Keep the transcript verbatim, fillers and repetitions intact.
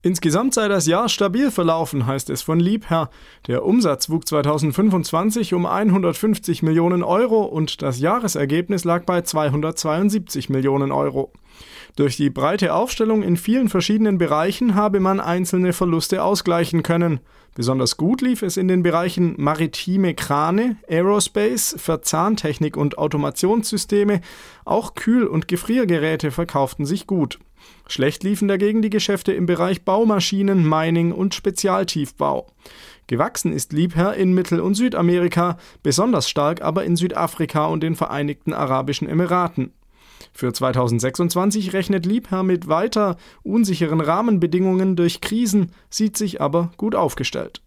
Insgesamt sei das Jahr stabil verlaufen, heißt es von Liebherr. Der Umsatz wuchs zweitausendfünfundzwanzig um hundertfünfzig Millionen Euro und das Jahresergebnis lag bei zweihundertzweiundsiebzig Millionen Euro. Durch die breite Aufstellung in vielen verschiedenen Bereichen habe man einzelne Verluste ausgleichen können. Besonders gut lief es in den Bereichen maritime Krane, Aerospace, Verzahntechnik und Automationssysteme. Auch Kühl- und Gefriergeräte verkauften sich gut. Schlecht liefen dagegen die Geschäfte im Bereich Baumaschinen, Mining und Spezialtiefbau. Gewachsen ist Liebherr in Mittel- und Südamerika, besonders stark aber in Südafrika und den Vereinigten Arabischen Emiraten. Für zweitausendsechsundzwanzig rechnet Liebherr mit weiter unsicheren Rahmenbedingungen durch Krisen, sieht sich aber gut aufgestellt.